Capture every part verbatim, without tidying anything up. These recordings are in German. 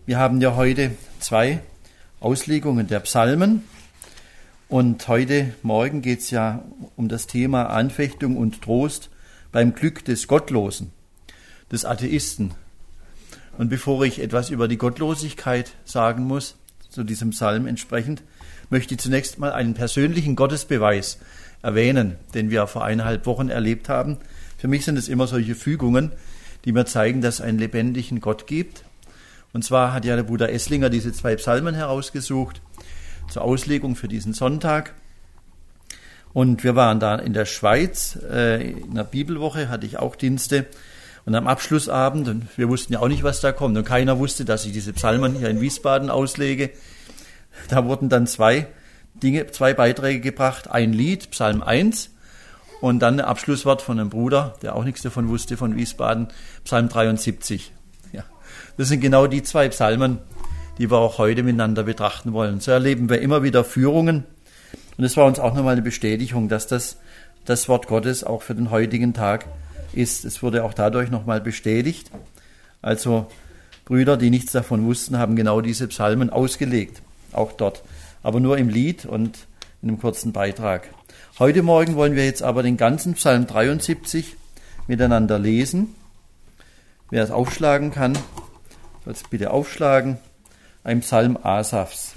Wir haben ja heute zwei Auslegungen der Psalmen und heute Morgen geht es ja um das Thema Anfechtung und Trost beim Glück des Gottlosen, des Atheisten. Und bevor ich etwas über die Gottlosigkeit sagen muss, zu diesem Psalm entsprechend, möchte ich zunächst mal einen persönlichen Gottesbeweis erwähnen, den wir vor eineinhalb Wochen erlebt haben. Für mich sind es immer solche Fügungen, die mir zeigen, dass es einen lebendigen Gott gibt. Und zwar hat ja der Bruder Esslinger diese zwei Psalmen herausgesucht zur Auslegung für diesen Sonntag. Und wir waren da in der Schweiz, äh, in der Bibelwoche hatte ich auch Dienste. Und am Abschlussabend, und wir wussten ja auch nicht, was da kommt, und keiner wusste, dass ich diese Psalmen hier in Wiesbaden auslege, da wurden dann zwei Dinge, zwei Beiträge gebracht, ein Lied, Psalm eins, und dann ein Abschlusswort von einem Bruder, der auch nichts davon wusste, von Wiesbaden, Psalm dreiundsiebzig. Ja, das sind genau die zwei Psalmen, die wir auch heute miteinander betrachten wollen. So erleben wir immer wieder Führungen, und es war uns auch nochmal eine Bestätigung, dass das das Wort Gottes auch für den heutigen Tag ist. Es wurde auch dadurch nochmal bestätigt. Also Brüder, die nichts davon wussten, haben genau diese Psalmen ausgelegt, auch dort, aber nur im Lied und in einem kurzen Beitrag. Heute Morgen wollen wir jetzt aber den ganzen Psalm dreiundsiebzig miteinander lesen. Wer es aufschlagen kann, soll es bitte aufschlagen. Ein Psalm Asafs.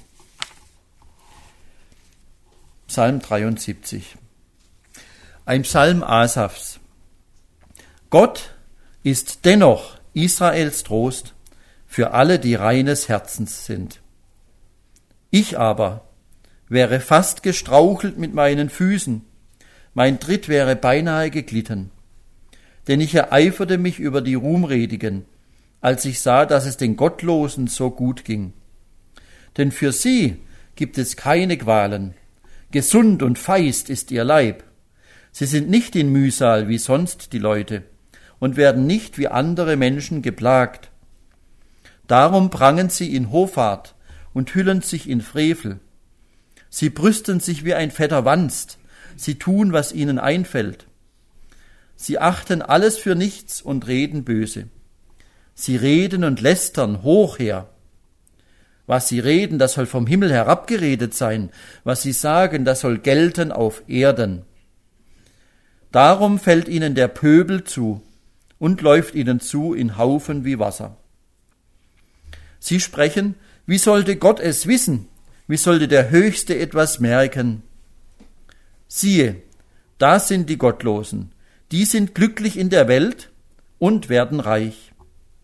Psalm dreiundsiebzig. Ein Psalm Asafs. Gott ist dennoch Israels Trost für alle, die reines Herzens sind. Ich aber wäre fast gestrauchelt mit meinen Füßen, mein Tritt wäre beinahe geglitten. Denn ich ereiferte mich über die Ruhmredigen, als ich sah, dass es den Gottlosen so gut ging. Denn für sie gibt es keine Qualen, gesund und feist ist ihr Leib. Sie sind nicht in Mühsal wie sonst die Leute und werden nicht wie andere Menschen geplagt. Darum prangen sie in Hoffart und hüllen sich in Frevel. Sie brüsten sich wie ein fetter Wanst, sie tun, was ihnen einfällt. Sie achten alles für nichts und reden böse. Sie reden und lästern hoch her. Was sie reden, das soll vom Himmel herabgeredet sein. Was sie sagen, das soll gelten auf Erden. Darum fällt ihnen der Pöbel zu und läuft ihnen zu in Haufen wie Wasser. Sie sprechen, wie sollte Gott es wissen? Wie sollte der Höchste etwas merken? Siehe, da sind die Gottlosen, die sind glücklich in der Welt und werden reich.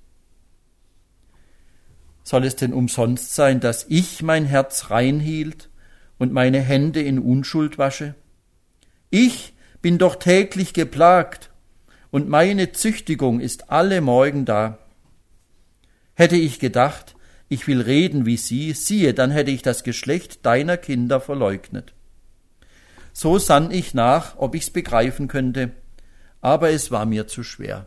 Soll es denn umsonst sein, dass ich mein Herz rein hielt und meine Hände in Unschuld wasche? Ich bin doch täglich geplagt, und meine Züchtigung ist alle Morgen da. Hätte ich gedacht, ich will reden wie sie, siehe, dann hätte ich das Geschlecht deiner Kinder verleugnet. So sann ich nach, ob ich's begreifen könnte, aber es war mir zu schwer.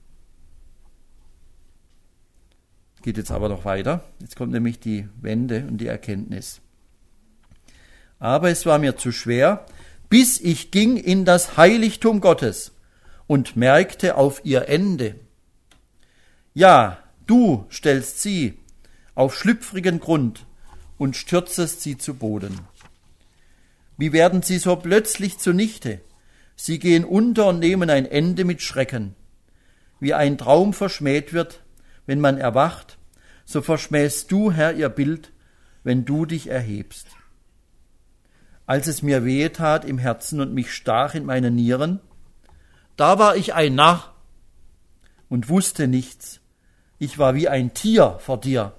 Geht jetzt aber noch weiter. Jetzt kommt nämlich die Wende und die Erkenntnis. Aber es war mir zu schwer, bis ich ging in das Heiligtum Gottes und merkte auf ihr Ende. Ja, du stellst sie auf schlüpfrigen Grund und stürzest sie zu Boden. Wie werden sie so plötzlich zunichte? Sie gehen unter und nehmen ein Ende mit Schrecken. Wie ein Traum verschmäht wird, wenn man erwacht, so verschmähst du, Herr, ihr Bild, wenn du dich erhebst. Als es mir wehe tat im Herzen und mich stach in meine Nieren, da war ich ein Narr und wusste nichts. Ich war wie ein Tier vor dir.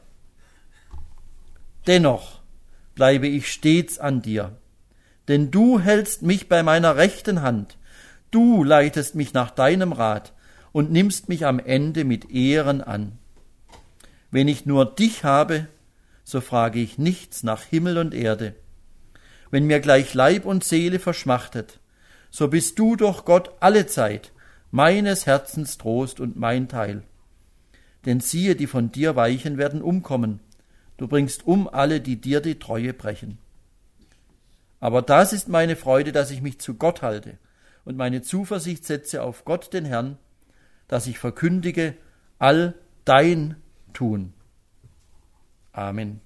Dennoch bleibe ich stets an dir, denn du hältst mich bei meiner rechten Hand, du leitest mich nach deinem Rat und nimmst mich am Ende mit Ehren an. Wenn ich nur dich habe, so frage ich nichts nach Himmel und Erde. Wenn mir gleich Leib und Seele verschmachtet, so bist du doch Gott allezeit, meines Herzens Trost und mein Teil. Denn siehe, die von dir weichen, werden umkommen. Du bringst um alle, die dir die Treue brechen. Aber das ist meine Freude, dass ich mich zu Gott halte und meine Zuversicht setze auf Gott, den Herrn, dass ich verkündige all dein Tun. Amen.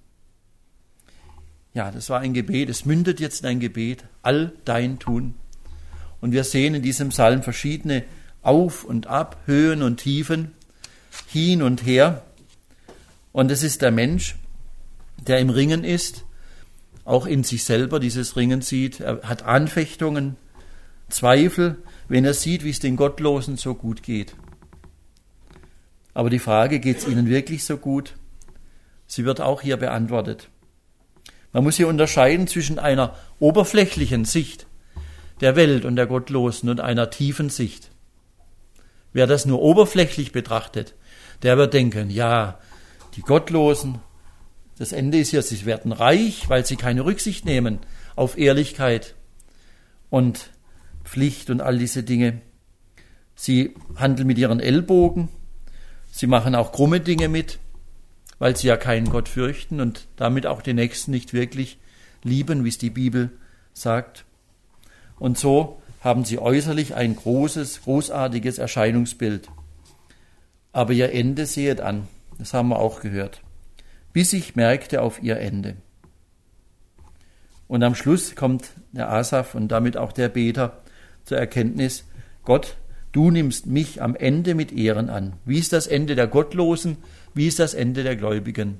Ja, das war ein Gebet. Es mündet jetzt in ein Gebet. All dein Tun. Und wir sehen in diesem Psalm verschiedene Auf und Ab, Höhen und Tiefen, hin und her. Und es ist der Mensch, der im Ringen ist, auch in sich selber dieses Ringen sieht. Er hat Anfechtungen, Zweifel, wenn er sieht, wie es den Gottlosen so gut geht. Aber die Frage, geht es ihnen wirklich so gut? Sie wird auch hier beantwortet. Man muss hier unterscheiden zwischen einer oberflächlichen Sicht der Welt und der Gottlosen und einer tiefen Sicht. Wer das nur oberflächlich betrachtet, der wird denken, ja, die Gottlosen, das Ende ist ja, sie werden reich, weil sie keine Rücksicht nehmen auf Ehrlichkeit und Pflicht und all diese Dinge. Sie handeln mit ihren Ellbogen, sie machen auch krumme Dinge mit, weil sie ja keinen Gott fürchten und damit auch den Nächsten nicht wirklich lieben, wie es die Bibel sagt. Und so haben sie äußerlich ein großes, großartiges Erscheinungsbild. Aber ihr Ende sehet an, das haben wir auch gehört, bis ich merkte auf ihr Ende. Und am Schluss kommt der Asaf und damit auch der Beter zur Erkenntnis, Gott, du nimmst mich am Ende mit Ehren an. Wie ist das Ende der Gottlosen? Wie ist das Ende der Gläubigen?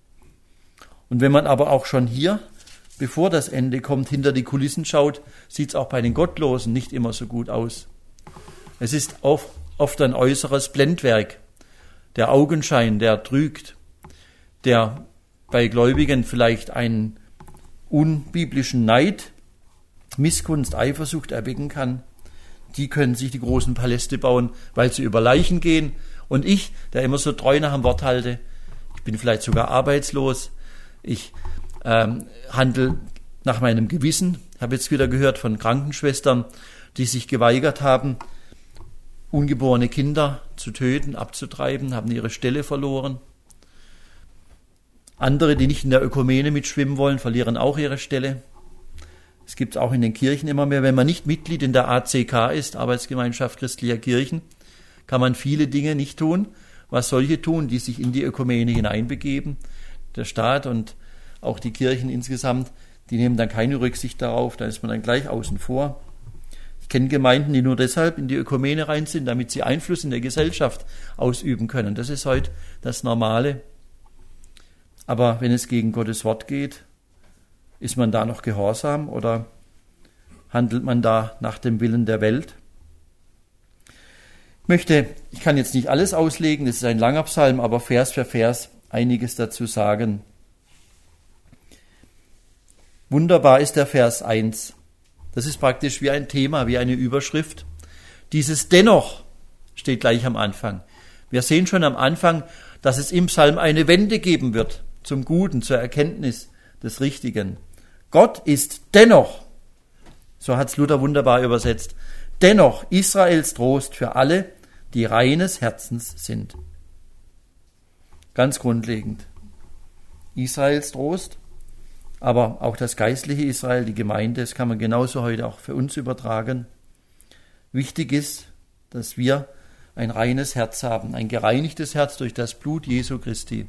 Und wenn man aber auch schon hier, bevor das Ende kommt, hinter die Kulissen schaut, sieht es auch bei den Gottlosen nicht immer so gut aus. Es ist oft, oft ein äußeres Blendwerk, der Augenschein, der trügt, der bei Gläubigen vielleicht einen unbiblischen Neid, Missgunst, Eifersucht erwecken kann. Die können sich die großen Paläste bauen, weil sie über Leichen gehen. Und ich, der immer so treu nach dem Wort halte, ich bin vielleicht sogar arbeitslos, ich ähm, handle nach meinem Gewissen. Ich habe jetzt wieder gehört von Krankenschwestern, die sich geweigert haben, ungeborene Kinder zu töten, abzutreiben, haben ihre Stelle verloren. Andere, die nicht in der Ökumene mitschwimmen wollen, verlieren auch ihre Stelle. Es gibt es auch in den Kirchen immer mehr. Wenn man nicht Mitglied in der A C K ist, Arbeitsgemeinschaft christlicher Kirchen, kann man viele Dinge nicht tun, was solche tun, die sich in die Ökumene hineinbegeben. Der Staat und auch die Kirchen insgesamt, die nehmen dann keine Rücksicht darauf, da ist man dann gleich außen vor. Ich kenne Gemeinden, die nur deshalb in die Ökumene rein sind, damit sie Einfluss in der Gesellschaft ausüben können. Das ist heute das Normale. Aber wenn es gegen Gottes Wort geht, ist man da noch gehorsam oder handelt man da nach dem Willen der Welt? Ich möchte, ich kann jetzt nicht alles auslegen, das ist ein langer Psalm, aber Vers für Vers einiges dazu sagen. Wunderbar ist der Vers eins. Das ist praktisch wie ein Thema, wie eine Überschrift. Dieses Dennoch steht gleich am Anfang. Wir sehen schon am Anfang, dass es im Psalm eine Wende geben wird zum Guten, zur Erkenntnis des Richtigen. Gott ist dennoch, so hat es Luther wunderbar übersetzt, dennoch Israels Trost für alle, die reines Herzens sind. Ganz grundlegend. Israels Trost, aber auch das geistliche Israel, die Gemeinde, das kann man genauso heute auch für uns übertragen. Wichtig ist, dass wir ein reines Herz haben, ein gereinigtes Herz durch das Blut Jesu Christi.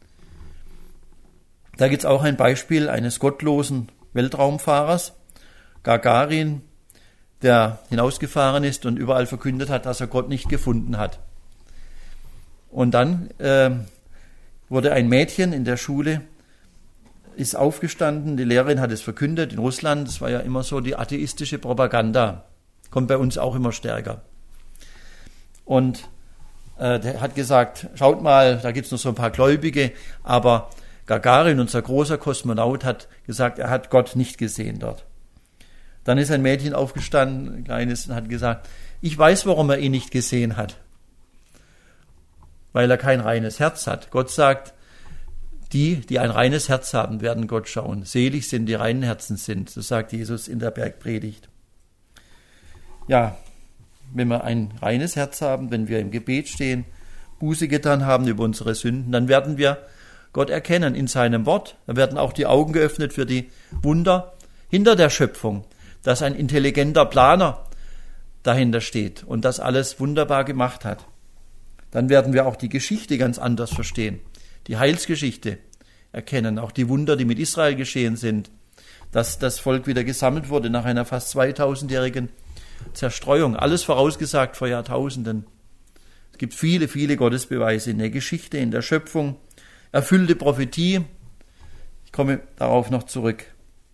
Da gibt es auch ein Beispiel eines gottlosen Weltraumfahrers, Gagarin, der hinausgefahren ist und überall verkündet hat, dass er Gott nicht gefunden hat. Und dann äh, wurde ein Mädchen in der Schule, ist aufgestanden, die Lehrerin hat es verkündet in Russland, das war ja immer so die atheistische Propaganda, kommt bei uns auch immer stärker. Und äh, der hat gesagt, schaut mal, da gibt es noch so ein paar Gläubige, aber Gagarin, unser großer Kosmonaut, hat gesagt, er hat Gott nicht gesehen dort. Dann ist ein Mädchen aufgestanden, ein kleines, und hat gesagt, ich weiß, warum er ihn nicht gesehen hat. Weil er kein reines Herz hat. Gott sagt, die, die ein reines Herz haben, werden Gott schauen. Selig sind, die reinen Herzen sind. So sagt Jesus in der Bergpredigt. Ja, wenn wir ein reines Herz haben, wenn wir im Gebet stehen, Buße getan haben über unsere Sünden, dann werden wir Gott erkennen in seinem Wort. Da werden auch die Augen geöffnet für die Wunder hinter der Schöpfung, dass ein intelligenter Planer dahinter steht und das alles wunderbar gemacht hat. Dann werden wir auch die Geschichte ganz anders verstehen. Die Heilsgeschichte erkennen. Auch die Wunder, die mit Israel geschehen sind, dass das Volk wieder gesammelt wurde nach einer fast zweitausendjährigen Zerstreuung. Alles vorausgesagt vor Jahrtausenden. Es gibt viele, viele Gottesbeweise in der Geschichte, in der Schöpfung, erfüllte Prophetie. Ich komme darauf noch zurück.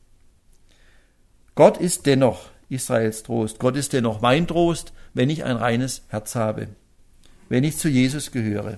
Gott ist dennoch Israels Trost. Gott ist dennoch mein Trost, wenn ich ein reines Herz habe, wenn ich zu Jesus gehöre.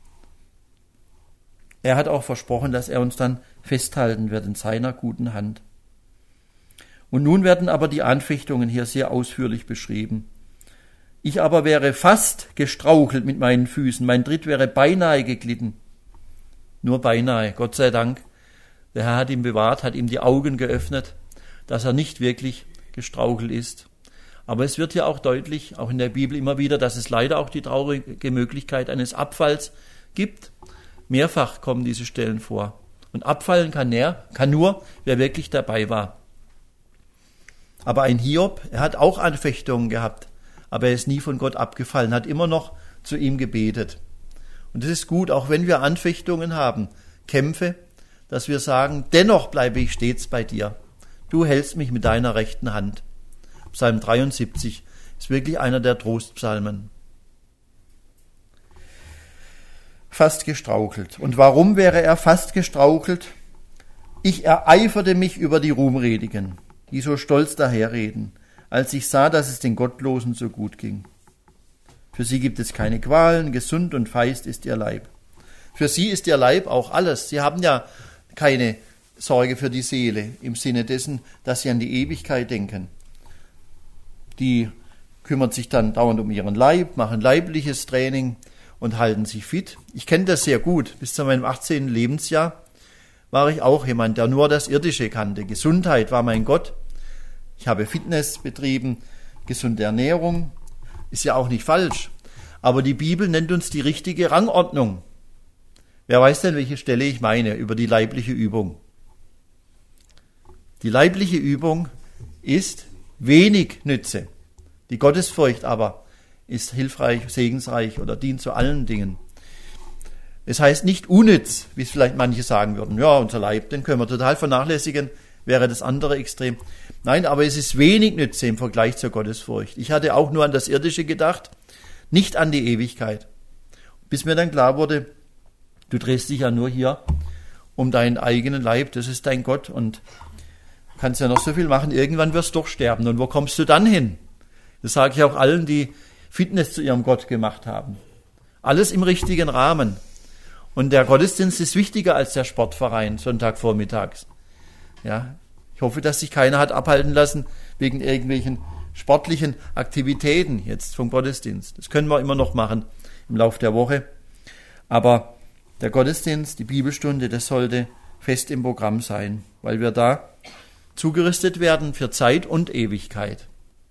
Er hat auch versprochen, dass er uns dann festhalten wird in seiner guten Hand. Und nun werden aber die Anfechtungen hier sehr ausführlich beschrieben. Ich aber wäre fast gestrauchelt mit meinen Füßen, mein Tritt wäre beinahe geglitten. Nur beinahe, Gott sei Dank. Der Herr hat ihn bewahrt, hat ihm die Augen geöffnet, dass er nicht wirklich gestrauchelt ist. Aber es wird ja auch deutlich, auch in der Bibel immer wieder, dass es leider auch die traurige Möglichkeit eines Abfalls gibt. Mehrfach kommen diese Stellen vor. Und abfallen kann, er, kann nur, wer wirklich dabei war. Aber ein Hiob, er hat auch Anfechtungen gehabt, aber er ist nie von Gott abgefallen, hat immer noch zu ihm gebetet. Und es ist gut, auch wenn wir Anfechtungen haben, Kämpfe, dass wir sagen, dennoch bleibe ich stets bei dir. Du hältst mich mit deiner rechten Hand. Psalm dreiundsiebzig ist wirklich einer der Trostpsalmen. Fast gestrauchelt. Und warum wäre er fast gestrauchelt? Ich ereiferte mich über die Ruhmredigen, die so stolz daherreden, als ich sah, dass es den Gottlosen so gut ging. Für sie gibt es keine Qualen, gesund und feist ist ihr Leib. Für sie ist ihr Leib auch alles. Sie haben ja keine Sorge für die Seele, im Sinne dessen, dass sie an die Ewigkeit denken. Die kümmern sich dann dauernd um ihren Leib, machen leibliches Training und halten sich fit. Ich kenne das sehr gut. Bis zu meinem achtzehnten Lebensjahr war ich auch jemand, der nur das Irdische kannte. Gesundheit war mein Gott. Ich habe Fitness betrieben, gesunde Ernährung. Ist ja auch nicht falsch. Aber die Bibel nennt uns die richtige Rangordnung. Wer weiß denn, welche Stelle ich meine über die leibliche Übung? Die leibliche Übung ist wenig Nütze. Die Gottesfurcht aber ist hilfreich, segensreich oder dient zu allen Dingen. Es heißt nicht unnütz, wie es vielleicht manche sagen würden. Ja, unser Leib, den können wir total vernachlässigen, wäre das andere Extrem. Nein, aber es ist wenig Nütze im Vergleich zur Gottesfurcht. Ich hatte auch nur an das Irdische gedacht, nicht an die Ewigkeit. Bis mir dann klar wurde, du drehst dich ja nur hier um deinen eigenen Leib, das ist dein Gott und kannst ja noch so viel machen, irgendwann wirst du doch sterben. Und wo kommst du dann hin? Das sage ich auch allen, die Fitness zu ihrem Gott gemacht haben. Alles im richtigen Rahmen. Und der Gottesdienst ist wichtiger als der Sportverein, Sonntagvormittags. Ja, ich hoffe, dass sich keiner hat abhalten lassen wegen irgendwelchen sportlichen Aktivitäten jetzt vom Gottesdienst. Das können wir immer noch machen im Laufe der Woche. Aber der Gottesdienst, die Bibelstunde, das sollte fest im Programm sein, weil wir da zugerüstet werden für Zeit und Ewigkeit.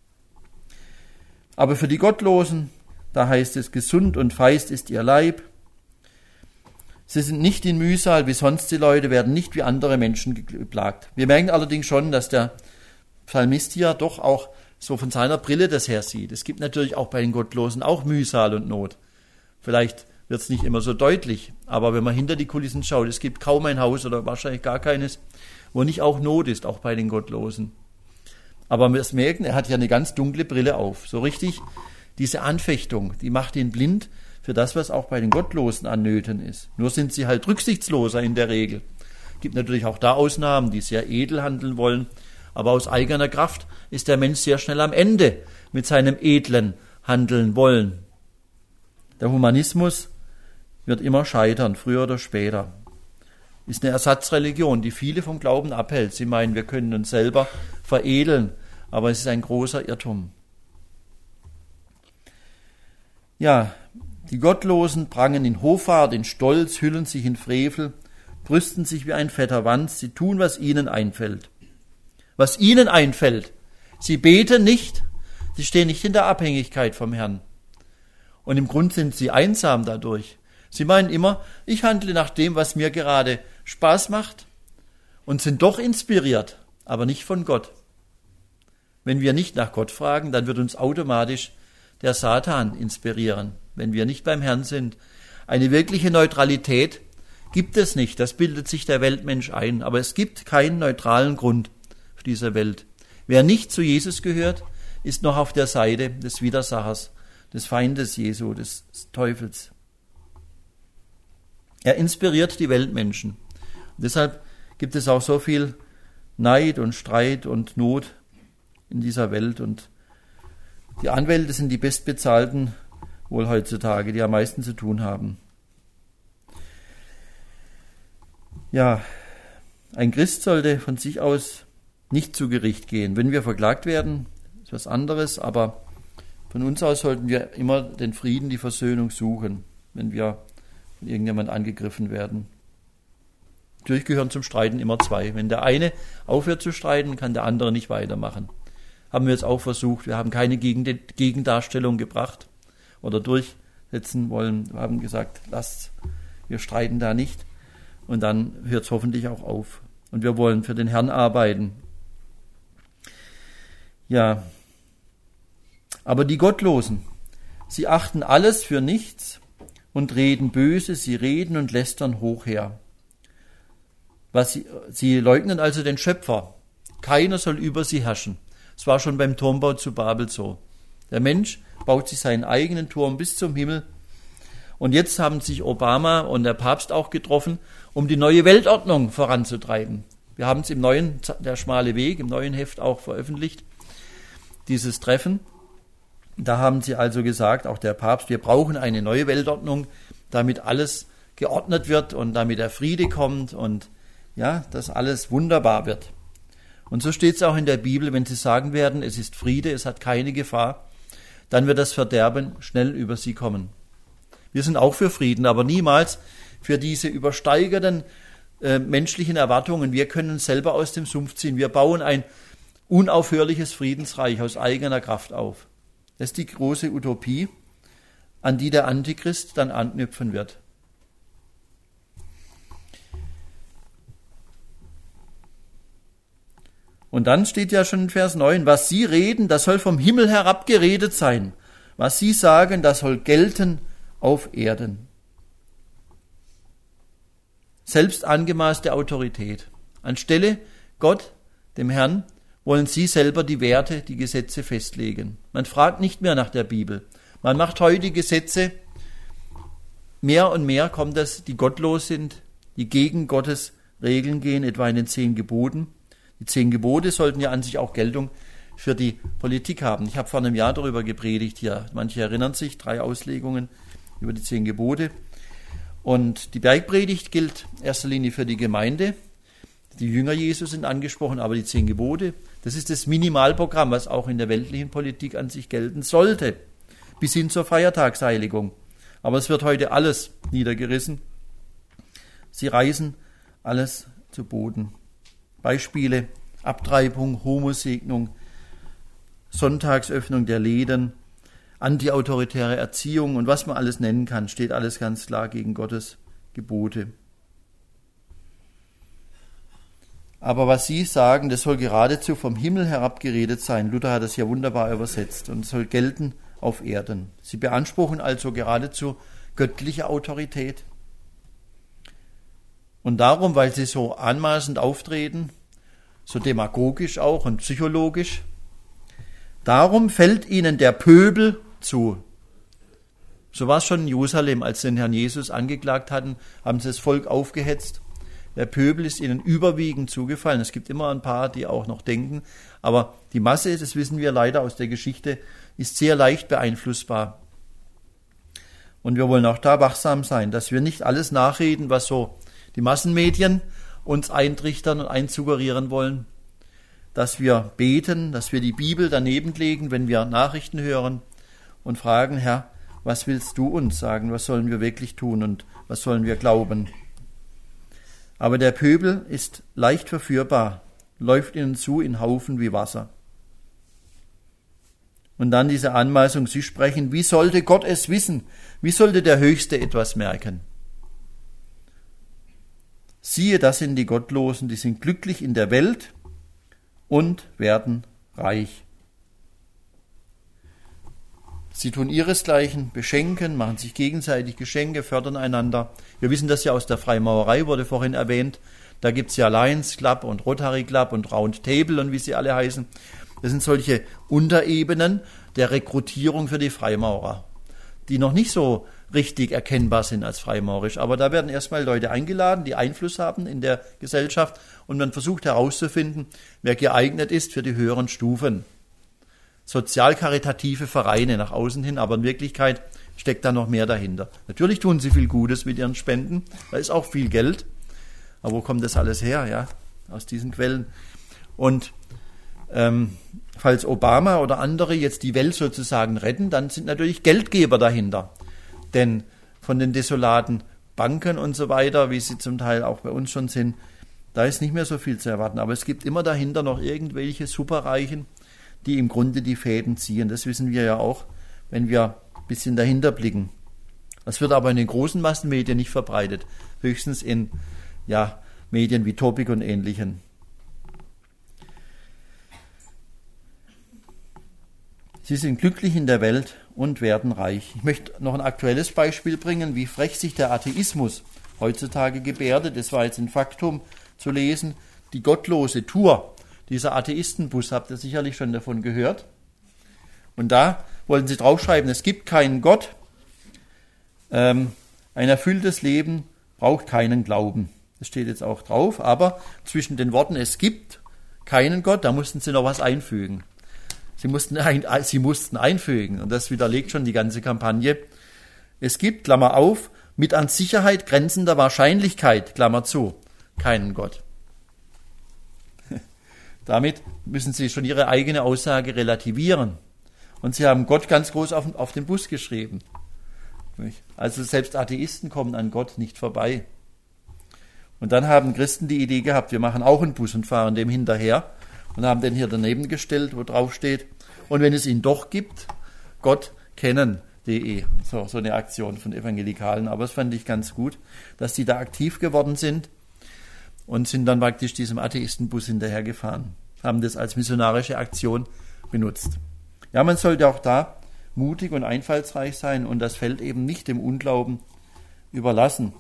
Aber für die Gottlosen, da heißt es, gesund und feist ist ihr Leib. Sie sind nicht in Mühsal wie sonst die Leute, werden nicht wie andere Menschen geplagt. Wir merken allerdings schon, dass der Psalmist hier doch auch so von seiner Brille das her sieht. Es gibt natürlich auch bei den Gottlosen auch Mühsal und Not. Vielleicht wird es nicht immer so deutlich, aber wenn man hinter die Kulissen schaut, es gibt kaum ein Haus oder wahrscheinlich gar keines, wo nicht auch Not ist, auch bei den Gottlosen. Aber wir merken, er hat ja eine ganz dunkle Brille auf. So richtig, diese Anfechtung, die macht ihn blind für das, was auch bei den Gottlosen an Nöten ist. Nur sind sie halt rücksichtsloser in der Regel. Es gibt natürlich auch da Ausnahmen, die sehr edel handeln wollen, aber aus eigener Kraft ist der Mensch sehr schnell am Ende mit seinem edlen Handeln wollen. Der Humanismus wird immer scheitern, früher oder später. Ist eine Ersatzreligion, die viele vom Glauben abhält. Sie meinen, wir können uns selber veredeln, aber es ist ein großer Irrtum. Ja, die Gottlosen prangen in Hoffart, in Stolz, hüllen sich in Frevel, brüsten sich wie ein fetter Wanz, sie tun, was ihnen einfällt. Was ihnen einfällt. Sie beten nicht, sie stehen nicht in der Abhängigkeit vom Herrn. Und im Grund sind sie einsam dadurch. Sie meinen immer, ich handle nach dem, was mir gerade Spaß macht und sind doch inspiriert, aber nicht von Gott. Wenn wir nicht nach Gott fragen, dann wird uns automatisch der Satan inspirieren, wenn wir nicht beim Herrn sind. Eine wirkliche Neutralität gibt es nicht. Das bildet sich der Weltmensch ein. Aber es gibt keinen neutralen Grund für diese Welt. Wer nicht zu Jesus gehört, ist noch auf der Seite des Widersachers, des Feindes Jesu, des Teufels. Er inspiriert die Weltmenschen. Und deshalb gibt es auch so viel Neid und Streit und Not in dieser Welt. Und die Anwälte sind die bestbezahlten wohl heutzutage, die am meisten zu tun haben. Ja, ein Christ sollte von sich aus nicht zu Gericht gehen. Wenn wir verklagt werden, ist was anderes, aber von uns aus sollten wir immer den Frieden, die Versöhnung suchen, wenn wir von irgendjemand angegriffen werden. Natürlich gehören zum Streiten immer zwei. Wenn der eine aufhört zu streiten, kann der andere nicht weitermachen. Haben wir jetzt auch versucht. Wir haben keine Gegendarstellung gebracht oder durchsetzen wollen. Wir haben gesagt, lasst, wir streiten da nicht. Und dann hört es hoffentlich auch auf. Und wir wollen für den Herrn arbeiten. Ja, aber die Gottlosen, sie achten alles für nichts und reden böse, sie reden und lästern hochher. Was sie, sie leugnen also den Schöpfer. Keiner soll über sie herrschen. Es war schon beim Turmbau zu Babel so. Der Mensch baut sich seinen eigenen Turm bis zum Himmel. Und jetzt haben sich Obama und der Papst auch getroffen, um die neue Weltordnung voranzutreiben. Wir haben es im neuen, der schmale Weg, im neuen Heft auch veröffentlicht, dieses Treffen. Da haben sie also gesagt, auch der Papst, wir brauchen eine neue Weltordnung, damit alles geordnet wird und damit der Friede kommt und ja, dass alles wunderbar wird. Und so steht es auch in der Bibel, wenn sie sagen werden, es ist Friede, es hat keine Gefahr, dann wird das Verderben schnell über sie kommen. Wir sind auch für Frieden, aber niemals für diese übersteigerten äh, menschlichen Erwartungen. Wir können selber aus dem Sumpf ziehen. Wir bauen ein unaufhörliches Friedensreich aus eigener Kraft auf. Das ist die große Utopie, an die der Antichrist dann anknüpfen wird. Und dann steht ja schon in Vers neun, was sie reden, das soll vom Himmel herab geredet sein. Was sie sagen, das soll gelten auf Erden. Selbst angemaßte Autorität. Anstelle Gott, dem Herrn, wollen sie selber die Werte, die Gesetze festlegen. Man fragt nicht mehr nach der Bibel. Man macht heute Gesetze. Mehr und mehr kommt es, die gottlos sind, die gegen Gottes Regeln gehen, etwa in den zehn Geboten. Die zehn Gebote sollten ja an sich auch Geltung für die Politik haben. Ich habe vor einem Jahr darüber gepredigt hier. Manche erinnern sich, drei Auslegungen über die zehn Gebote. Und die Bergpredigt gilt in erster Linie für die Gemeinde. Die Jünger Jesu sind angesprochen, aber die zehn Gebote, das ist das Minimalprogramm, was auch in der weltlichen Politik an sich gelten sollte, bis hin zur Feiertagsheiligung. Aber es wird heute alles niedergerissen. Sie reißen alles zu Boden. Beispiele: Abtreibung, Homosegnung, Sonntagsöffnung der Läden, antiautoritäre Erziehung und was man alles nennen kann, steht alles ganz klar gegen Gottes Gebote. Aber was Sie sagen, das soll geradezu vom Himmel herab geredet sein. Luther hat das ja wunderbar übersetzt und soll gelten auf Erden. Sie beanspruchen also geradezu göttliche Autorität. Und darum, weil sie so anmaßend auftreten, so demagogisch auch und psychologisch, darum fällt ihnen der Pöbel zu. So war es schon in Jerusalem, als sie den Herrn Jesus angeklagt hatten, haben sie das Volk aufgehetzt. Der Pöbel ist ihnen überwiegend zugefallen. Es gibt immer ein paar, die auch noch denken. Aber die Masse, das wissen wir leider aus der Geschichte, ist sehr leicht beeinflussbar. Und wir wollen auch da wachsam sein, dass wir nicht alles nachreden, was so die Massenmedien uns eintrichtern und einsuggerieren wollen. Dass wir beten, dass wir die Bibel daneben legen, wenn wir Nachrichten hören und fragen, Herr, was willst du uns sagen? Was sollen wir wirklich tun und was sollen wir glauben? Aber der Pöbel ist leicht verführbar, läuft ihnen zu in Haufen wie Wasser. Und dann diese Anmaßung, sie sprechen, wie sollte Gott es wissen? Wie sollte der Höchste etwas merken? Siehe, das sind die Gottlosen, die sind glücklich in der Welt und werden reich. Sie tun ihresgleichen, beschenken, machen sich gegenseitig Geschenke, fördern einander. Wir wissen das ja aus der Freimaurerei, wurde vorhin erwähnt. Da gibt's ja Lions Club und Rotary Club und Round Table und wie sie alle heißen. Das sind solche Unterebenen der Rekrutierung für die Freimaurer, die noch nicht so richtig erkennbar sind als freimaurisch. Aber da werden erstmal Leute eingeladen, die Einfluss haben in der Gesellschaft und man versucht herauszufinden, wer geeignet ist für die höheren Stufen. Sozial-karitative Vereine nach außen hin, aber in Wirklichkeit steckt da noch mehr dahinter. Natürlich tun sie viel Gutes mit ihren Spenden, da ist auch viel Geld. Aber wo kommt das alles her? Ja, aus diesen Quellen. Und ähm, falls Obama oder andere jetzt die Welt sozusagen retten, dann sind natürlich Geldgeber dahinter. Denn von den desolaten Banken und so weiter, wie sie zum Teil auch bei uns schon sind, da ist nicht mehr so viel zu erwarten. Aber es gibt immer dahinter noch irgendwelche Superreichen, die im Grunde die Fäden ziehen. Das wissen wir ja auch, wenn wir ein bisschen dahinter blicken. Das wird aber in den großen Massenmedien nicht verbreitet. Höchstens in ja, Medien wie Topic und ähnlichen. Sie sind glücklich in der Welt und werden reich. Ich möchte noch ein aktuelles Beispiel bringen, wie frech sich der Atheismus heutzutage gebärdet. Das war jetzt ein Faktum zu lesen. Die gottlose Tour, dieser Atheistenbus, habt ihr sicherlich schon davon gehört. Und da wollten sie draufschreiben, es gibt keinen Gott. Ähm, ein erfülltes Leben braucht keinen Glauben. Das steht jetzt auch drauf, aber zwischen den Worten, es gibt keinen Gott, da mussten sie noch was einfügen. Sie mussten, ein, sie mussten einfügen, und das widerlegt schon die ganze Kampagne. Es gibt, Klammer auf, mit an Sicherheit grenzender Wahrscheinlichkeit, Klammer zu, keinen Gott. Damit müssen sie schon ihre eigene Aussage relativieren. Und sie haben Gott ganz groß auf, auf den Bus geschrieben. Also selbst Atheisten kommen an Gott nicht vorbei. Und dann haben Christen die Idee gehabt, wir machen auch einen Bus und fahren dem hinterher und haben den hier daneben gestellt, wo drauf steht, und wenn es ihn doch gibt, Gott kennen punkt de. So, so eine Aktion von Evangelikalen. Aber das fand ich ganz gut, dass die da aktiv geworden sind und sind dann praktisch diesem Atheistenbus hinterhergefahren, haben das als missionarische Aktion benutzt. Ja, man sollte auch da mutig und einfallsreich sein und das Feld eben nicht dem Unglauben überlassen.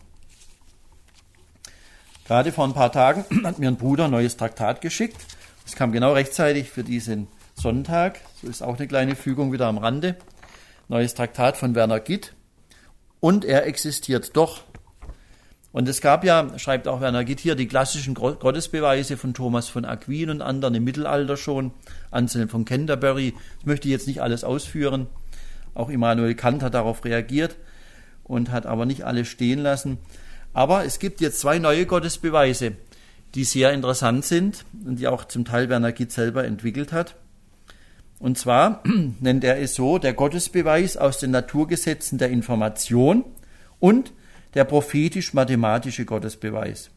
Gerade vor ein paar Tagen hat mir ein Bruder ein neues Traktat geschickt. Das kam genau rechtzeitig für diesen Sonntag. So ist auch eine kleine Fügung wieder am Rande. Neues Traktat von Werner Gitt. Und er existiert doch. Und es gab ja, schreibt auch Werner Gitt hier, die klassischen Gottesbeweise von Thomas von Aquin und anderen im Mittelalter schon, Anselm von Canterbury. Das möchte ich jetzt nicht alles ausführen. Auch Immanuel Kant hat darauf reagiert und hat aber nicht alle stehen lassen. Aber es gibt jetzt zwei neue Gottesbeweise, die sehr interessant sind und die auch zum Teil Werner Gitt selber entwickelt hat. Und zwar nennt er es so, der Gottesbeweis aus den Naturgesetzen der Information und der prophetisch-mathematische Gottesbeweis.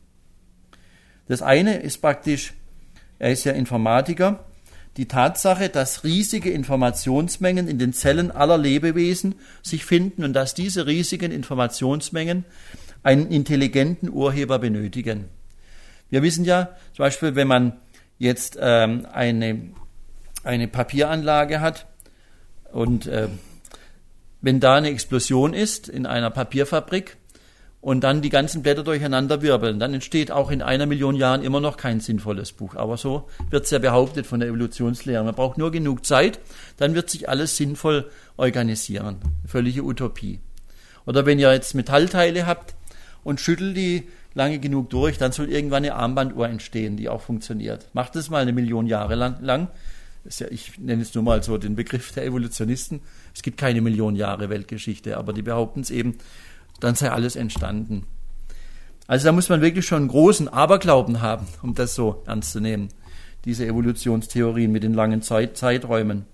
Das eine ist praktisch, er ist ja Informatiker, die Tatsache, dass riesige Informationsmengen in den Zellen aller Lebewesen sich finden und dass diese riesigen Informationsmengen einen intelligenten Urheber benötigen. Wir wissen ja, zum Beispiel, wenn man jetzt ähm, eine, eine Papieranlage hat und äh, wenn da eine Explosion ist in einer Papierfabrik und dann die ganzen Blätter durcheinander wirbeln, dann entsteht auch in einer Million Jahren immer noch kein sinnvolles Buch. Aber so wird es ja behauptet von der Evolutionslehre. Man braucht nur genug Zeit, dann wird sich alles sinnvoll organisieren. Völlige Utopie. Oder wenn ihr jetzt Metallteile habt und schüttelt die lange genug durch, dann soll irgendwann eine Armbanduhr entstehen, die auch funktioniert. Macht das mal eine Million Jahre lang. lang. Ist ja, ich nenne es nur mal so den Begriff der Evolutionisten. Es gibt keine Million Jahre Weltgeschichte, aber die behaupten es eben, dann sei alles entstanden. Also da muss man wirklich schon einen großen Aberglauben haben, um das so ernst zu nehmen, diese Evolutionstheorien mit den langen Zeit, Zeiträumen.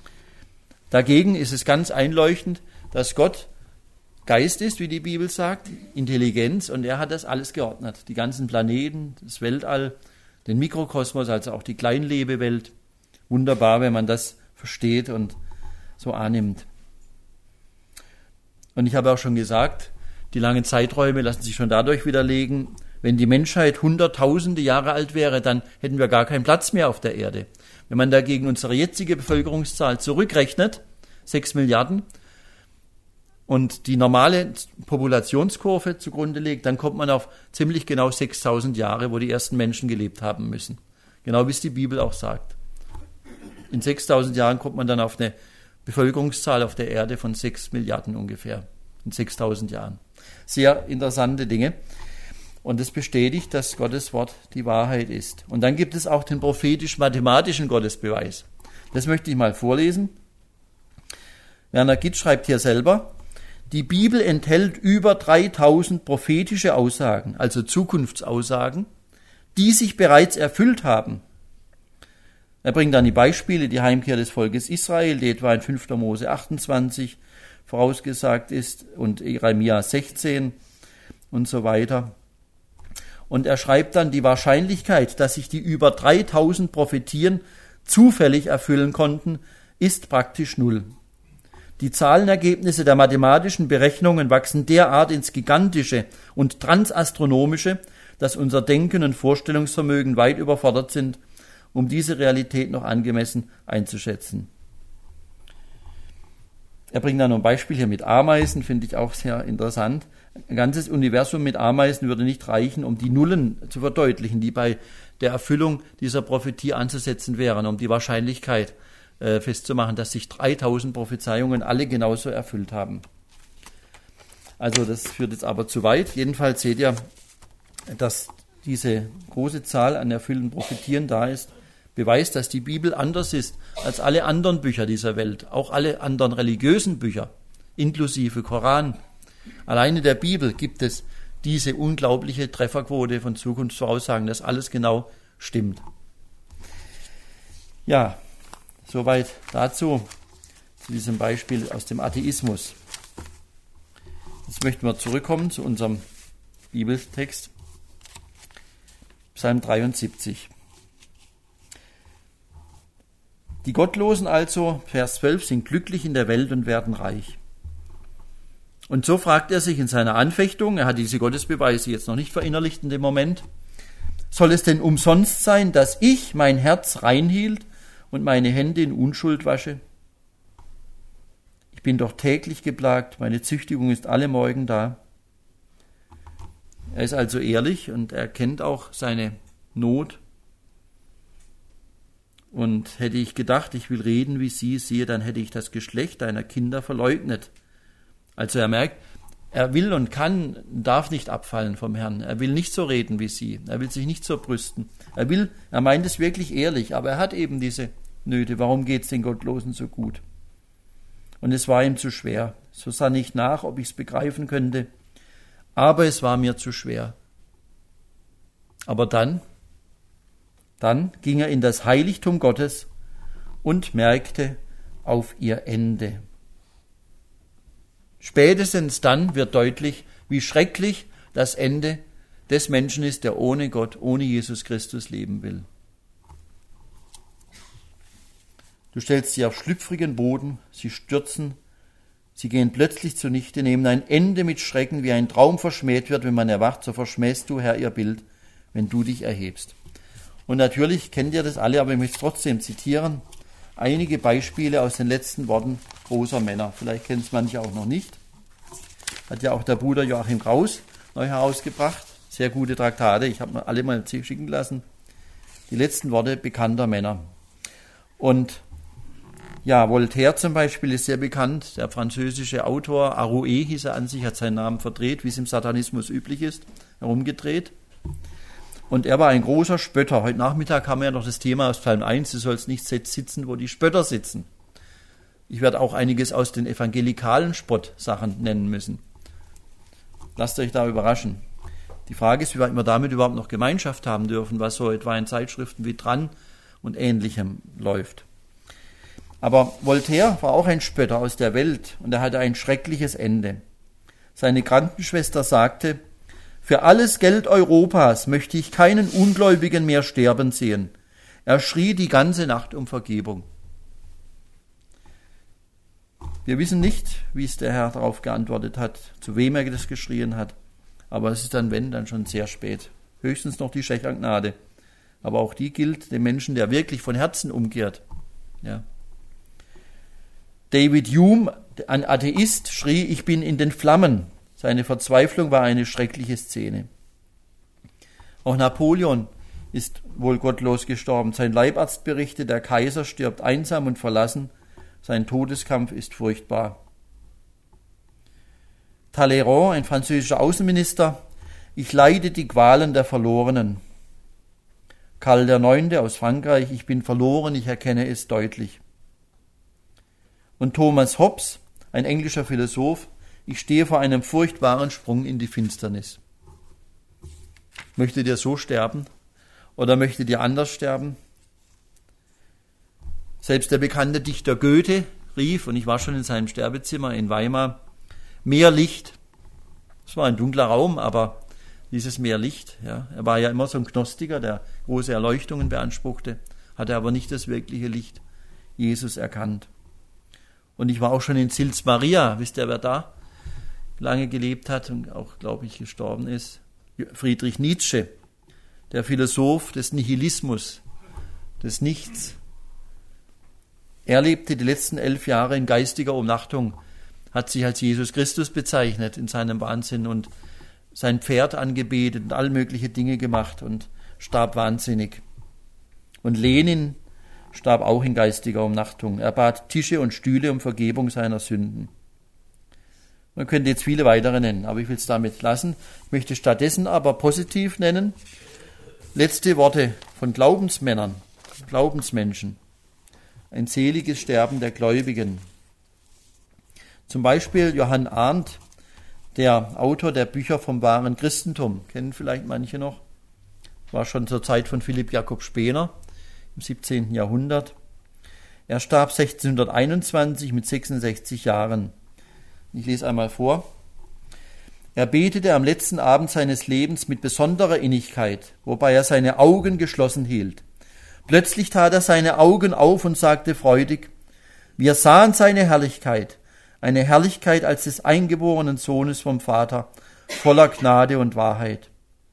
Dagegen ist es ganz einleuchtend, dass Gott Geist ist, wie die Bibel sagt, Intelligenz, und er hat das alles geordnet. Die ganzen Planeten, das Weltall, den Mikrokosmos, also auch die Kleinlebewelt. Wunderbar, wenn man das versteht und so annimmt. Und ich habe auch schon gesagt, die langen Zeiträume lassen sich schon dadurch widerlegen, wenn die Menschheit hunderttausende Jahre alt wäre, dann hätten wir gar keinen Platz mehr auf der Erde. Wenn man dagegen unsere jetzige Bevölkerungszahl zurückrechnet, sechs Milliarden, und die normale Populationskurve zugrunde legt, dann kommt man auf ziemlich genau sechstausend Jahre, wo die ersten Menschen gelebt haben müssen. Genau wie es die Bibel auch sagt. In sechstausend Jahren kommt man dann auf eine Bevölkerungszahl auf der Erde von sechs Milliarden ungefähr. In sechstausend Jahren. Sehr interessante Dinge. Und es bestätigt, dass Gottes Wort die Wahrheit ist. Und dann gibt es auch den prophetisch-mathematischen Gottesbeweis. Das möchte ich mal vorlesen. Werner Gitt schreibt hier selber: Die Bibel enthält über dreitausend prophetische Aussagen, also Zukunftsaussagen, die sich bereits erfüllt haben. Er bringt dann die Beispiele, die Heimkehr des Volkes Israel, die etwa in fünfter Mose achtundzwanzig vorausgesagt ist, und Jeremia sechzehn und so weiter. Und er schreibt dann, die Wahrscheinlichkeit, dass sich die über dreitausend Prophetien zufällig erfüllen konnten, ist praktisch null. Die Zahlenergebnisse der mathematischen Berechnungen wachsen derart ins Gigantische und Transastronomische, dass unser Denken und Vorstellungsvermögen weit überfordert sind, um diese Realität noch angemessen einzuschätzen. Er bringt dann noch ein Beispiel hier mit Ameisen, finde ich auch sehr interessant. Ein ganzes Universum mit Ameisen würde nicht reichen, um die Nullen zu verdeutlichen, die bei der Erfüllung dieser Prophetie anzusetzen wären, um die Wahrscheinlichkeit äh, festzumachen, dass sich dreitausend Prophezeiungen alle genauso erfüllt haben. Also das führt jetzt aber zu weit. Jedenfalls seht ihr, dass diese große Zahl an erfüllten Prophetien da ist, beweist, dass die Bibel anders ist als alle anderen Bücher dieser Welt, auch alle anderen religiösen Bücher, inklusive Koran. Alleine der Bibel gibt es diese unglaubliche Trefferquote von Zukunftsvoraussagen, dass alles genau stimmt. Ja, soweit dazu, zu diesem Beispiel aus dem Atheismus. Jetzt möchten wir zurückkommen zu unserem Bibeltext, Psalm dreiundsiebzig. Die Gottlosen also, Vers zwölf, sind glücklich in der Welt und werden reich. Und so fragt er sich in seiner Anfechtung, er hat diese Gottesbeweise jetzt noch nicht verinnerlicht in dem Moment, soll es denn umsonst sein, dass ich mein Herz reinhielt und meine Hände in Unschuld wasche? Ich bin doch täglich geplagt, meine Züchtigung ist alle Morgen da. Er ist also ehrlich und er kennt auch seine Not. Und hätte ich gedacht, ich will reden wie sie, siehe, dann hätte ich das Geschlecht deiner Kinder verleugnet. Also er merkt, er will und kann, darf nicht abfallen vom Herrn. Er will nicht so reden wie sie. Er will sich nicht so brüsten. Er will, er meint es wirklich ehrlich, aber er hat eben diese Nöte. Warum geht es den Gottlosen so gut? Und es war ihm zu schwer. So sann ich nach, ob ich es begreifen könnte. Aber es war mir zu schwer. Aber dann, dann ging er in das Heiligtum Gottes und merkte auf ihr Ende. Spätestens dann wird deutlich, wie schrecklich das Ende des Menschen ist, der ohne Gott, ohne Jesus Christus leben will. Du stellst sie auf schlüpfrigen Boden, sie stürzen, sie gehen plötzlich zunichte, nehmen ein Ende mit Schrecken, wie ein Traum verschmäht wird, wenn man erwacht, so verschmähst du, Herr, ihr Bild, wenn du dich erhebst. Und natürlich kennt ihr das alle, aber ich möchte es trotzdem zitieren. Einige Beispiele aus den letzten Worten großer Männer. Vielleicht kennen es manche auch noch nicht. Hat ja auch der Bruder Joachim Kraus neu herausgebracht. Sehr gute Traktate. Ich habe mir alle mal schicken lassen. Die letzten Worte bekannter Männer. Und ja, Voltaire zum Beispiel ist sehr bekannt. Der französische Autor, Arouet hieß er an sich, hat seinen Namen verdreht, wie es im Satanismus üblich ist, herumgedreht. Und er war ein großer Spötter. Heute Nachmittag haben wir ja noch das Thema aus Psalm eins, du sollst nicht sitzen, wo die Spötter sitzen. Ich werde auch einiges aus den evangelikalen Spottsachen nennen müssen. Lasst euch da überraschen. Die Frage ist, wie weit wir damit überhaupt noch Gemeinschaft haben dürfen, was so etwa in Zeitschriften wie Dran und Ähnlichem läuft. Aber Voltaire war auch ein Spötter aus der Welt und er hatte ein schreckliches Ende. Seine Krankenschwester sagte, für alles Geld Europas möchte ich keinen Ungläubigen mehr sterben sehen. Er schrie die ganze Nacht um Vergebung. Wir wissen nicht, wie es der Herr darauf geantwortet hat, zu wem er das geschrien hat. Aber es ist dann, wenn, dann schon sehr spät. Höchstens noch die Schächergnade. Aber auch die gilt dem Menschen, der wirklich von Herzen umkehrt. Ja. David Hume, ein Atheist, schrie, ich bin in den Flammen. Seine Verzweiflung war eine schreckliche Szene. Auch Napoleon ist wohl gottlos gestorben. Sein Leibarzt berichtet, der Kaiser stirbt einsam und verlassen. Sein Todeskampf ist furchtbar. Talleyrand, ein französischer Außenminister, ich leide die Qualen der Verlorenen. Karl der Neunte aus Frankreich, ich bin verloren, ich erkenne es deutlich. Und Thomas Hobbes, ein englischer Philosoph, ich stehe vor einem furchtbaren Sprung in die Finsternis. Möchtet ihr so sterben? Oder möchtet ihr anders sterben? Selbst der bekannte Dichter Goethe rief, und ich war schon in seinem Sterbezimmer in Weimar, mehr Licht. Es war ein dunkler Raum, aber dieses mehr Licht, ja, er war ja immer so ein Gnostiker, der große Erleuchtungen beanspruchte, hatte aber nicht das wirkliche Licht Jesus erkannt. Und ich war auch schon in Sils Maria, wisst ihr, wer da lange gelebt hat und auch, glaube ich, gestorben ist? Friedrich Nietzsche, der Philosoph des Nihilismus, des Nichts. Er lebte die letzten elf Jahre in geistiger Umnachtung, hat sich als Jesus Christus bezeichnet in seinem Wahnsinn und sein Pferd angebetet und all mögliche Dinge gemacht und starb wahnsinnig. Und Lenin starb auch in geistiger Umnachtung. Er bat Tische und Stühle um Vergebung seiner Sünden. Man könnte jetzt viele weitere nennen, aber ich will es damit lassen. Ich möchte stattdessen aber positiv nennen, letzte Worte von Glaubensmännern, Glaubensmenschen. Ein seliges Sterben der Gläubigen. Zum Beispiel Johann Arndt, der Autor der Bücher vom wahren Christentum, kennen vielleicht manche noch, war schon zur Zeit von Philipp Jakob Spener im siebzehnten Jahrhundert. Er starb sechzehnhunderteinundzwanzig mit sechsundsechzig Jahren. Ich lese einmal vor. Er betete am letzten Abend seines Lebens mit besonderer Innigkeit, wobei er seine Augen geschlossen hielt. Plötzlich tat er seine Augen auf und sagte freudig, wir sahen seine Herrlichkeit, eine Herrlichkeit als des eingeborenen Sohnes vom Vater, voller Gnade und Wahrheit.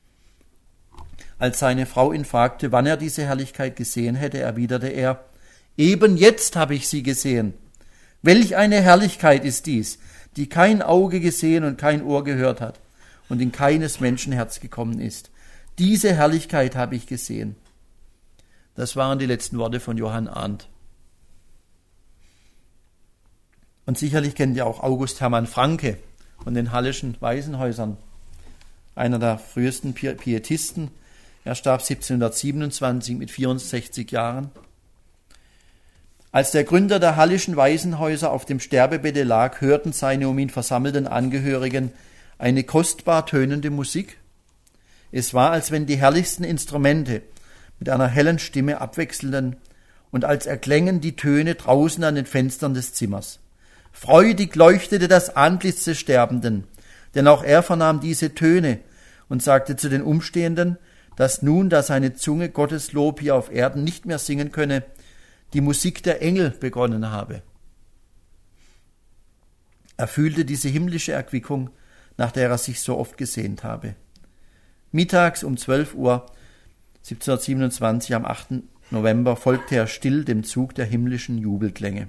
Als seine Frau ihn fragte, wann er diese Herrlichkeit gesehen hätte, erwiderte er, eben jetzt habe ich sie gesehen. Welch eine Herrlichkeit ist dies, die kein Auge gesehen und kein Ohr gehört hat und in keines Menschen Herz gekommen ist. Diese Herrlichkeit habe ich gesehen. Das waren die letzten Worte von Johann Arndt. Und sicherlich kennt ihr auch August Hermann Francke von den Halleschen Waisenhäusern, einer der frühesten Pietisten. Er starb siebzehnhundertsiebenundzwanzig mit vierundsechzig Jahren. Als der Gründer der Halleschen Waisenhäuser auf dem Sterbebette lag, hörten seine um ihn versammelten Angehörigen eine kostbar tönende Musik. Es war, als wenn die herrlichsten Instrumente mit einer hellen Stimme abwechselnden und als erklängen die Töne draußen an den Fenstern des Zimmers. Freudig leuchtete das Antlitz des Sterbenden, denn auch er vernahm diese Töne und sagte zu den Umstehenden, dass nun, da seine Zunge Gottes Lob hier auf Erden nicht mehr singen könne, die Musik der Engel begonnen habe. Er fühlte diese himmlische Erquickung, nach der er sich so oft gesehnt habe. Mittags um zwölf Uhr siebzehnhundertsiebenundzwanzig am achten November folgte er still dem Zug der himmlischen Jubelklänge.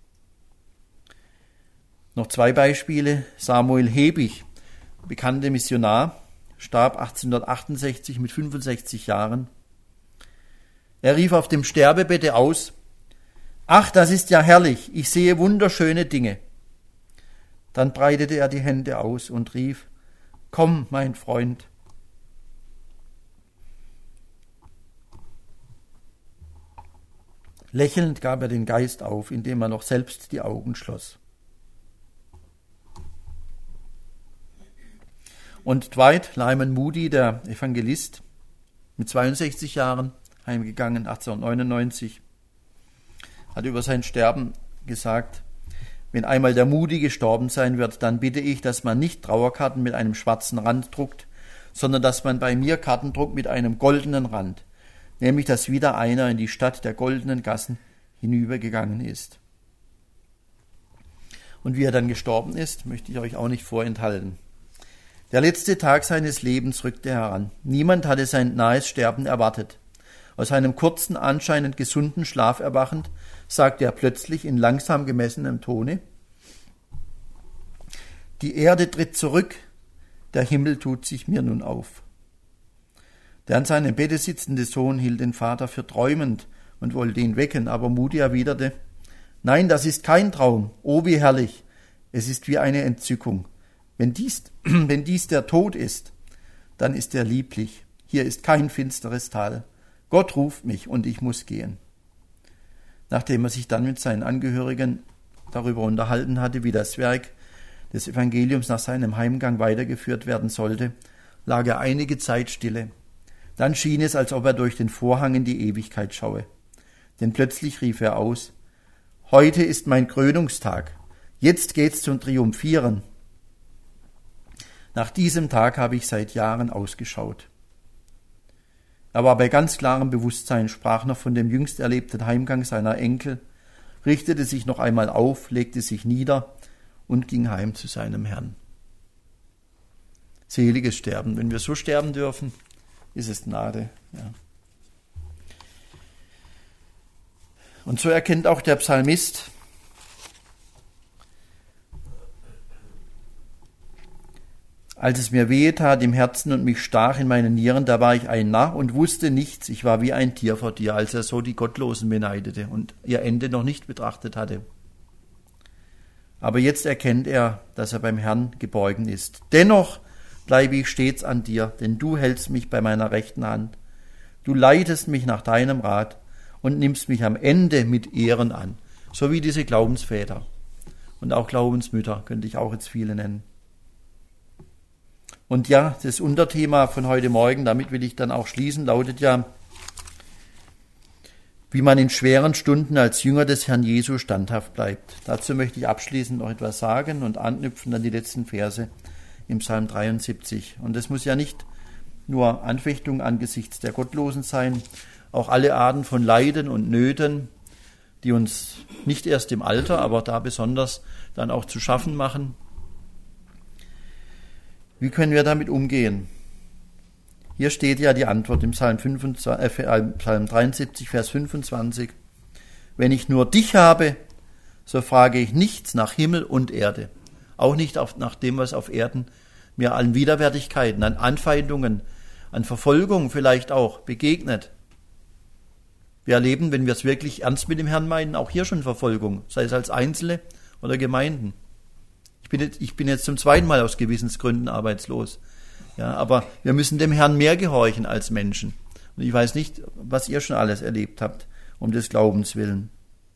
Noch zwei Beispiele. Samuel Hebig, bekannter Missionar, starb achtzehnhundertachtundsechzig mit fünfundsechzig Jahren. Er rief auf dem Sterbebette aus, »Ach, das ist ja herrlich, ich sehe wunderschöne Dinge.« Dann breitete er die Hände aus und rief, »Komm, mein Freund.« Lächelnd gab er den Geist auf, indem er noch selbst die Augen schloss. Und Dwight Lyman Moody, der Evangelist, mit zweiundsechzig Jahren, heimgegangen, achtzehnhundertneunundneunzig, hat über sein Sterben gesagt, wenn einmal der Moody gestorben sein wird, dann bitte ich, dass man nicht Trauerkarten mit einem schwarzen Rand druckt, sondern dass man bei mir Karten druckt mit einem goldenen Rand, nämlich dass wieder einer in die Stadt der goldenen Gassen hinübergegangen ist. Und wie er dann gestorben ist, möchte ich euch auch nicht vorenthalten. Der letzte Tag seines Lebens rückte heran. Niemand hatte sein nahes Sterben erwartet. Aus einem kurzen, anscheinend gesunden Schlaf erwachend, sagte er plötzlich in langsam gemessenem Tone: Die Erde tritt zurück, der Himmel tut sich mir nun auf. Der an seinem Bette sitzende Sohn hielt den Vater für träumend und wollte ihn wecken, aber Moody erwiderte: Nein, das ist kein Traum, oh wie herrlich, es ist wie eine Entzückung. Wenn dies, wenn dies der Tod ist, dann ist er lieblich, hier ist kein finsteres Tal. Gott ruft mich und ich muss gehen. Nachdem er sich dann mit seinen Angehörigen darüber unterhalten hatte, wie das Werk des Evangeliums nach seinem Heimgang weitergeführt werden sollte, lag er einige Zeit stille. Dann schien es, als ob er durch den Vorhang in die Ewigkeit schaue. Denn plötzlich rief er aus: Heute ist mein Krönungstag. Jetzt geht's zum Triumphieren. Nach diesem Tag habe ich seit Jahren ausgeschaut. Er war bei ganz klarem Bewusstsein, sprach noch von dem jüngst erlebten Heimgang seiner Enkel, richtete sich noch einmal auf, legte sich nieder und ging heim zu seinem Herrn. Seliges Sterben. Wenn wir so sterben dürfen, ist es Gnade. Ja. Und so erkennt auch der Psalmist, als es mir wehe tat im Herzen und mich stach in meinen Nieren, da war ich ein Narr und wusste nichts, ich war wie ein Tier vor dir, als er so die Gottlosen beneidete und ihr Ende noch nicht betrachtet hatte. Aber jetzt erkennt er, dass er beim Herrn geborgen ist. Dennoch bleibe ich stets an dir, denn du hältst mich bei meiner rechten Hand. Du leitest mich nach deinem Rat und nimmst mich am Ende mit Ehren an, so wie diese Glaubensväter. Und auch Glaubensmütter könnte ich auch jetzt viele nennen. Und ja, das Unterthema von heute Morgen, damit will ich dann auch schließen, lautet ja, wie man in schweren Stunden als Jünger des Herrn Jesu standhaft bleibt. Dazu möchte ich abschließend noch etwas sagen und anknüpfen an die letzten Verse im Psalm dreiundsiebzig. Und das muss ja nicht nur Anfechtung angesichts der Gottlosen sein, auch alle Arten von Leiden und Nöten, die uns nicht erst im Alter, aber da besonders dann auch zu schaffen machen. Wie können wir damit umgehen? Hier steht ja die Antwort im Psalm, fünfundzwanzig, äh, Psalm dreiundsiebzig, Vers fünfundzwanzig. Wenn ich nur dich habe, so frage ich nichts nach Himmel und Erde. Auch nicht auf, nach dem, was auf Erden mir an Widerwärtigkeiten, an Anfeindungen, an Verfolgung vielleicht auch begegnet. Wir erleben, wenn wir es wirklich ernst mit dem Herrn meinen, auch hier schon Verfolgung, sei es als Einzelne oder Gemeinden. Ich bin jetzt, ich bin jetzt zum zweiten Mal aus Gewissensgründen arbeitslos. Ja, aber wir müssen dem Herrn mehr gehorchen als Menschen. Und ich weiß nicht, was ihr schon alles erlebt habt, um des Glaubens willen.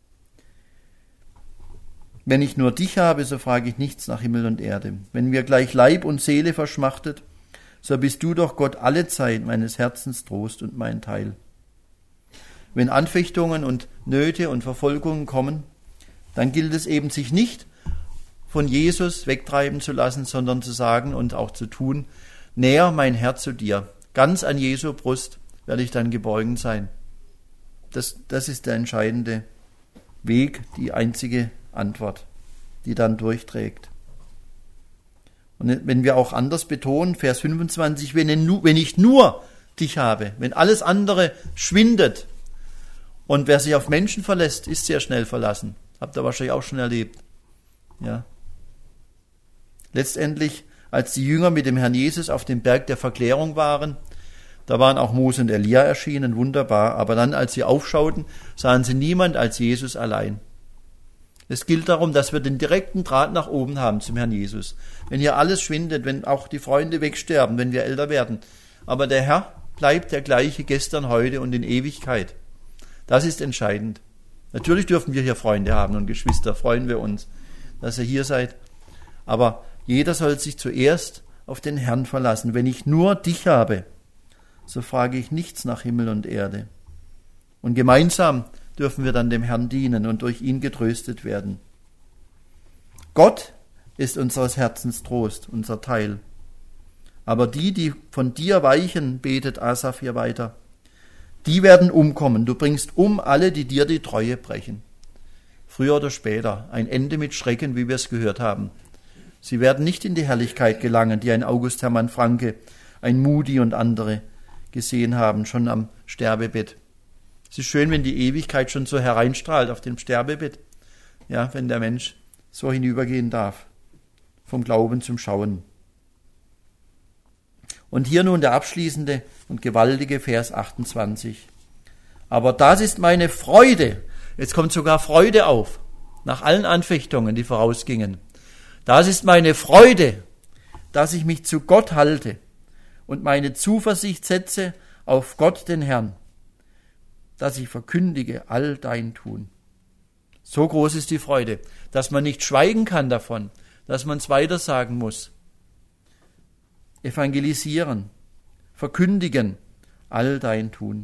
Wenn ich nur dich habe, so frage ich nichts nach Himmel und Erde. Wenn mir gleich Leib und Seele verschmachtet, so bist du doch Gott alle Zeit meines Herzens Trost und mein Teil. Wenn Anfechtungen und Nöte und Verfolgungen kommen, dann gilt es eben, sich nicht von Jesus wegtreiben zu lassen, sondern zu sagen und auch zu tun: Näher mein Herz zu dir, ganz an Jesu Brust werde ich dann geborgen sein. Das, das ist der entscheidende Weg, die einzige Antwort, die dann durchträgt. Und wenn wir auch anders betonen, Vers fünfundzwanzig, wenn, wenn ich nur dich habe, wenn alles andere schwindet, und wer sich auf Menschen verlässt, ist sehr schnell verlassen. Habt ihr wahrscheinlich auch schon erlebt. Ja. Letztendlich, als die Jünger mit dem Herrn Jesus auf dem Berg der Verklärung waren, da waren auch Mose und Elia erschienen, wunderbar, aber dann, als sie aufschauten, sahen sie niemand als Jesus allein. Es gilt darum, dass wir den direkten Draht nach oben haben zum Herrn Jesus. Wenn hier alles schwindet, wenn auch die Freunde wegsterben, wenn wir älter werden. Aber der Herr bleibt der gleiche gestern, heute und in Ewigkeit. Das ist entscheidend. Natürlich dürfen wir hier Freunde haben und Geschwister, freuen wir uns, dass ihr hier seid. Aber jeder soll sich zuerst auf den Herrn verlassen. Wenn ich nur dich habe, so frage ich nichts nach Himmel und Erde. Und gemeinsam dürfen wir dann dem Herrn dienen und durch ihn getröstet werden. Gott ist unseres Herzens Trost, unser Teil. Aber die, die von dir weichen, betet Asaf hier weiter, die werden umkommen. Du bringst um alle, die dir die Treue brechen. Früher oder später, ein Ende mit Schrecken, wie wir es gehört haben. Sie werden nicht in die Herrlichkeit gelangen, die ein August Hermann Franke, ein Moody und andere gesehen haben, schon am Sterbebett. Es ist schön, wenn die Ewigkeit schon so hereinstrahlt auf dem Sterbebett. Ja, wenn der Mensch so hinübergehen darf. Vom Glauben zum Schauen. Und hier nun der abschließende und gewaltige Vers achtundzwanzig. Aber das ist meine Freude. Jetzt kommt sogar Freude auf. Nach allen Anfechtungen, die vorausgingen. Das ist meine Freude, dass ich mich zu Gott halte und meine Zuversicht setze auf Gott den Herrn, dass ich verkündige all dein Tun. So groß ist die Freude, dass man nicht schweigen kann davon, dass man es weiter sagen muss. Evangelisieren, verkündigen all dein Tun.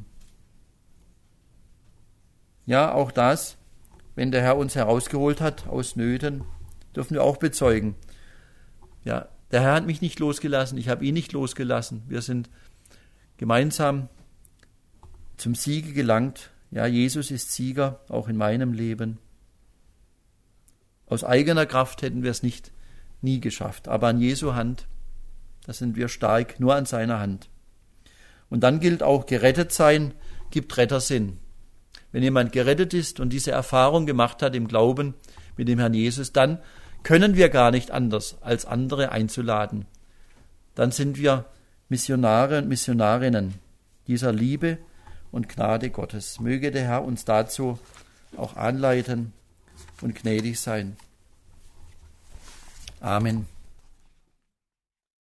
Ja, auch das, wenn der Herr uns herausgeholt hat aus Nöten, dürfen wir auch bezeugen. Ja, der Herr hat mich nicht losgelassen, ich habe ihn nicht losgelassen. Wir sind gemeinsam zum Siege gelangt. Ja, Jesus ist Sieger, auch in meinem Leben. Aus eigener Kraft hätten wir es nicht nie geschafft, aber an Jesu Hand, da sind wir stark, nur an seiner Hand. Und dann gilt auch, gerettet sein gibt Rettersinn. Wenn jemand gerettet ist und diese Erfahrung gemacht hat im Glauben mit dem Herrn Jesus, dann können wir gar nicht anders, als andere einzuladen. Dann sind wir Missionare und Missionarinnen dieser Liebe und Gnade Gottes. Möge der Herr uns dazu auch anleiten und gnädig sein. Amen.